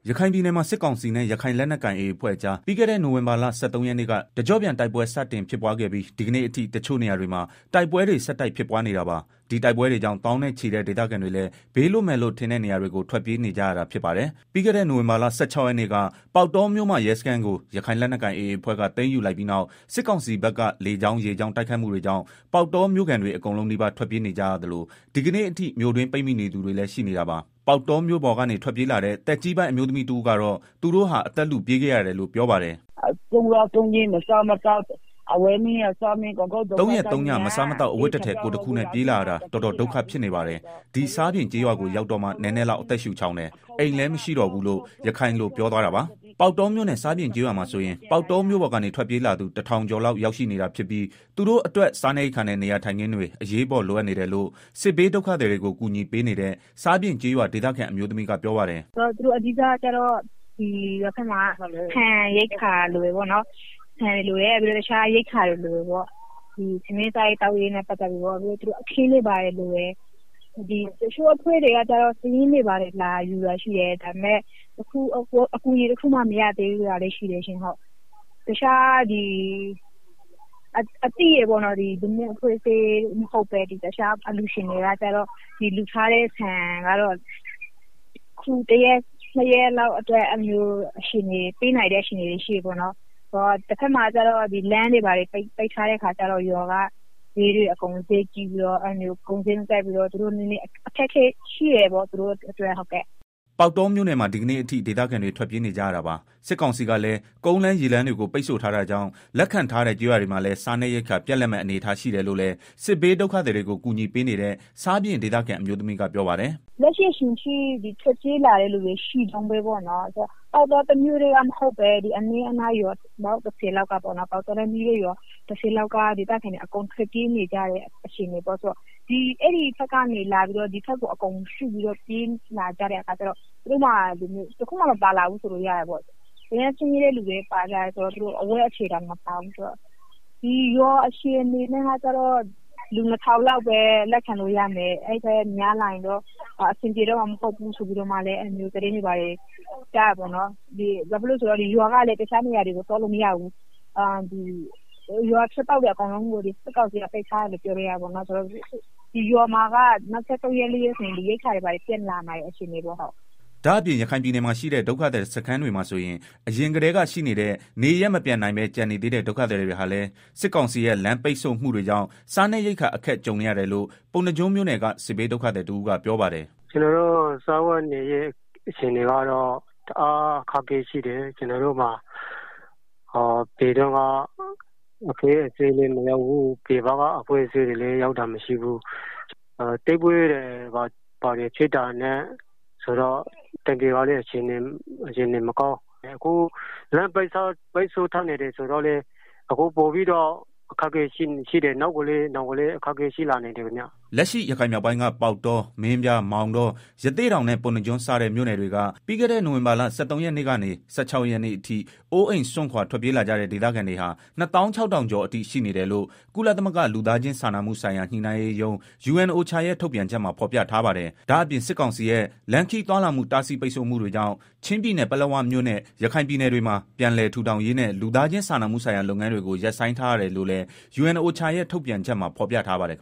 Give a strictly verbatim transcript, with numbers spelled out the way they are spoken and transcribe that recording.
ရခိုင်ပြည်နယ်မှာစစ်ကောင်စီနဲ့ရခိုင်လက်နက်ကိုင် အေအေ အဖွဲ့ကြားပြီးခဲ့တဲ့နိုဝင်ဘာလဆယ့်သုံးရက်နေ့ကတကြော့ပြန်တိုက်ပွဲစတင်ဖြစ်ပွားခဲ့ပြီးဒီကနေ့အထိတချို့နေရာတွေမှာတိုက်ပွဲတွေဆက်တိုက်ဖြစ်ပွားနေတာပါဒီတိုက်ပွဲတွေကြောင့်တောင်းနဲ့ချီတဲ့ဒေသခံတွေလည်းဘေးလွတ်မယ်လို့ထင်တဲ့နေရာတွေကိုထွက်ပြေးနေကြရတာဖြစ်ပါတယ်ပြီးခဲ့တဲ့နိုဝင်ဘာလဆယ့်ခြောက်ရက်နေ့ကပေါက်တောမြို့မှာရဲစခန်းကိုရခိုင်လက်နက်ကိုင် အေအေ အဖွဲ့ကသိမ်းယူလိုက်ပြီးနောက်စစ်ကောင်စီဘက်ကလေကြောင်းရေကြောင်းတိုက်ခိုက်မှုတွေကြောင့်ပေါက်တောမြို့ကန်တွေအကုန်လုံးနှိပါထွက်ပြေးနေကြရတယ်လို့ဒီကနေ့အထိမြို့တွင်းပိတ်မိနေသူတွေလည်းရှိနေတာပါပေါက်တောမြို့ပေါ်ကနေထွက်ပြေးလာတဲ့တက်ကြီးပိုင်းအမျိုးသမီးတူကတော့သူတို့ဟာအသက်လူပြေးခဲ့ရတယ်လို့ပြောပါတယ်။သုံးရက်သုံးရက်မစားမတော့အဝဲမင်းအစားမင်းကောကောသုံးရက်သုံးညမစားမတော့အဝတ်တစ်ထည်ကိုတစ်ခုနဲ့ပြေးလာတာတော်တော်ဒုက္ခဖြစ်နေပါတယ်ဒီစားပြင်ကြေးရွာကိုရောက်တော့မှနည်းနည်းလောက်အသက်ရှူချောင်းတယ်အိမ်လည်းမရှိတော့ဘူးလို့ရခိုင်လိုပြောသွားတာပါပေါက်တောမြို့နယ်စားပြင်ကြေးရွာမှာဆိုရင်ပေါက်တောမြို့ပေါ်ကနေထွက်ပြေးလာသူတထောင်ကျော်လောက်ရောက်ရှိနေတာဖြစ်ပြီးသူတို့အတွက်စားနေခံတဲ့နေရာထိုင်ခင်းတွေအရေးပေါ်လိုအပ်နေတယ်လို့စစ်ဘေးဒုက္ခသည်တွေကိုကူညီပေးနေတဲ့စားပြင်ကြေးရွာဒေသခံအမျိုးသမီးကပြောပါတယ်သူတို့အဓိကကျတော့ဒီရခိုင်မှာခံရိတ်ခါလိုပဲပေါ့နော်ခံလိုရဲပြီးတော့တခြားရိတ်ခါတွေလိုပဲပေါ့ဒီသမင်းသားတောက်ရင်းနဲ့ပတ်သက်ပြီးတော့ပြီးတော့သူတို့အခင်းလေးပါတယ်လိုပဲဒီရှိုးအဖွဲတွေကကျတော့စင်းနေပါတယ်လာယူရရှိတယ်ဒါပေမဲ့အခုအကူကြီးတစ်ခုမှမရသေးဘူးလားရှိတယ်ရှင်ဟုတ်တခြားဒီအတိရပေါ့နော်ဒီဒီမျိုးအဖွဲစေးမဟုတ်ပဲဒီတခြားအလူရှင်တွေကကျတော့ဒီလူထားတဲ့ဆန်ကတော့ခုတရက်နှစ်ရက်လောက်အတွက်အမျိုးအရှင်တွေပေးနိုင်တဲ့အရှင်တွေရှိပေါ့နော်ဟောတစ်ခါမှကျတော့ဒီလမ်းတွေပါပိတ်ပိတ်ထားတဲ့ခါကျတော့ယောကဒီတွေအကုန်သေးကြည့်ပြီးတော့အမျိုးကုန်စင်းတက်ပြီးတော့သူတို့နည်းနည်းအခက်ခဲရှိရပေါ့သူတို့အတွက်ဟုတ်ကဲ့ပေါက်တောမြို့နယ်မှာဒီကနေ့အထိဒေသခံတွေထွက်ပြေးနေကြရတာပါစစ်ကောင်စီကလည်းကုန်းလန်းရေလန်းတွေကိုပိတ်ဆို့ထားတာကြောင့်လက်ခံထားတဲ့ကြေးရွာတွေမှာလည်းစားနပ်ရိက္ခာပြက်လက်မဲ့အနေအထားရှိတယ်လို့လည်းစစ်ဘေးဒုက္ခသည်တွေကိုကူညီပေးနေတဲ့စားပြင်ဒေသခံအမျိုးသမီးကပြောပါတယ်လက်ရှိရှင်ရှိဒီထွက်ပြေးလာတဲ့လူတွေရှိတုံးပဲပေါ့နော်ဆိုတော့ပေါက်တောတမျိုးတွေကမဟုတ်ပဲဒီအနည်းအနားရောတော့တစ်စီလောက်ကပေါ့နော်ပေါက်တောတဲ့မျိုးတွေရောတစ်စီလောက်ကဒေသခံတွေအကုန်ထွက်ပြေးနေကြတဲ့အချိန်တွေပေါ့ဆိုတော့ဒီအဲ့ဒီဖက်ကနေလာပြီးတော့ဒီဖက်ကိုအကုန်ရှိပြီးတော့ပြေးလာကြတဲ့အခါကျတော့သူတို့မှဒီမျိုးတစ်ခုမှမပါလာဘူးဆိုလို့ရတယ်ပေါ့ဒီနေ့ချင်းကြီးတဲ့လူတွေပါကြတယ်ဆိုတော့သူတို့အဝဲအခြေတာမပါဘူးဆိုတော့ဒီရောအရှင်နေနဲ့ဟာကျတော့လူနှစ်ထောင်လောက်ပဲလက်ခံလို့ရမယ်အဲ့ဒါများလာရင်တော့အဆင်ပြေတော့မဟုတ်ဘူးဆိုပြီးတော့မှလည်းအမျိုးတရင်တွေပါတယ်ကြားပါတော့ဒီဘာဖြစ်လို့ဆိုတော့ဒီရွာကလည်းတခြားနေရာတွေကိုသွားလို့မရဘူးအာဒီရွာချက်တော့တဲ့အကောင်လုံးကိုဒီစကောက်စီကပိတ်ထားတယ်ပြောရရပါတော့ဆိုတော့ဒီရွာမှာကနောက်ဆက်တော့ရလေးရဆိုရင်ဒီရိတ်ခါတွေပါတယ်ပြက်လာနိုင်အရှင်တွေပေါ့ဟုတ်ဒါအပြင်ရခိုင်ပြည်နယ်မှာရှိတဲ့ဒုက္ခသည်စခန်းတွေမှာဆိုရင်အရင်ကတည်းကရှိနေတဲ့နေရက်မပြန်နိုင်ပဲကြံနေသေးတဲ့ဒုက္ခသည်တွေဟာလည်းစစ်ကောင်စီရဲ့လမ်းပိတ်ဆို့မှုတွေကြောင့်စားနပ်ရိက္ခာအခက်ကြုံနေရတယ်လို့ပုံနှကျုံးမြို့နယ်ကစစ်ဘေးဒုက္ခသည်တူကပြောပါတယ်ကျွန်တော်တို့စားဝတ်နေရေးအချိန်တွေကတော့တအားခက်ခဲရှိတယ်ကျွန်တော်တို့မှာဟောပေတော့ကအဖေအစီလေးမရောက်ဘူးပေပါကအဖွဲအစီတွေလည်းရောက်တာမရှိဘူးအဲတိတ်ပွေးတယ်ပါပါတယ်ဖြစ်တာနဲ့ဆိုတော့တကယ်ပါလေအရှင်နေအရှင်နေမကောင်းအခုလမ်းပိတ်ဆို့ပိတ်ဆို့ထားနေတယ်ဆိုတော့လေအခုပို့ပြီးတော့အခက်အခဲရှိရှိတယ်နောက်ကလေးနောက်ကလေးအခက်အခဲရှိလာနေတယ်ခင်ဗျလက်ရှိရခိုင်မြောက်ပိုင်းကပေါက်တောမင်းပြမောင်တော်ရသေးတောင်နဲ့ပုဏ္ဏကျွန်းစားတဲ့မြို့နယ်တွေကပြီးခဲ့တဲ့နိုဝင်ဘာလဆယ့်သုံးရက်နေ့ကနေဆယ့်ခြောက်ရက်နေ့အထိအိုးအိမ်စွန့်ခွာထွက်ပြေးလာကြတဲ့ဒေသခံတွေဟာနှစ်သောင်းခြောက်ထောင်ကျော်အထိရှိနေတယ်လို့ကုလသမဂ္ဂလူသားချင်းစာနာမှုဆိုင်ရာညှိနှိုင်းရေးရုံး ယူအန် အိုချာ ရဲ့ထုတ်ပြန်ချက်မှာဖော်ပြထားပါတယ်။ဒါအပြင်စစ်ကောင်စီရဲ့လန်ခီသွားလာမှုတားဆီးပိတ်ဆို့မှုတွေကြောင့်ချင်းပြည်နယ်ပလက်ဝမြို့နဲ့ရခိုင်ပြည်နယ်တွေမှာပြန်လည်ထူထောင်ရေးနဲ့လူသားချင်းစာနာမှုဆိုင်ရာလုပ်ငန်းတွေကိုရပ်ဆိုင်းထားရတယ်လို့လည်း ယူအန် အိုချာ ရဲ့ထုတ်ပြန်ချက်မှာဖော်ပြထားပါတယ်